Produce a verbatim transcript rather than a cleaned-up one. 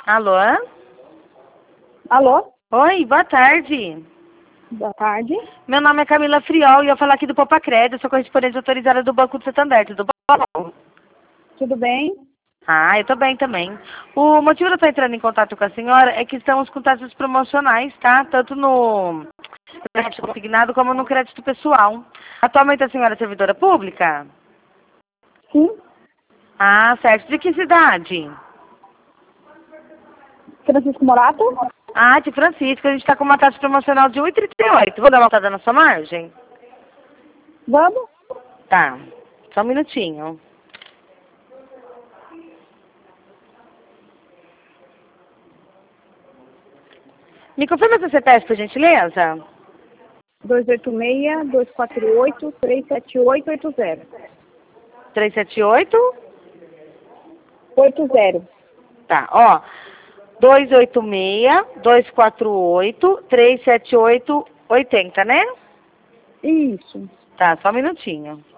Alô? Alô? Oi, boa tarde. Boa tarde. Meu nome é Camila Friol e eu falo aqui do Poupa Crédito, sou correspondente autorizada do Banco do Santander, tudo bom? Tudo bem? Ah, eu tô bem também. O motivo de eu estar entrando em contato com a senhora é que estamos com taxas promocionais, tá? Tanto no crédito consignado como no crédito pessoal. Atualmente a senhora é servidora pública? Sim. Ah, certo. De que cidade? Francisco Morato? Ah, de Francisco. A gente está com uma taxa promocional de um vírgula trinta e oito. Vou dar uma olhada na sua margem? Vamos? Tá. Só um minutinho. Me confirma seu C P F, por gentileza? dois oito seis, dois quatro oito, três sete oito oito zero. três sete oito? oito zero. Tá, ó. dois oito seis, dois quatro oito, três sete oito oito zero, né? Isso. Tá, só um minutinho.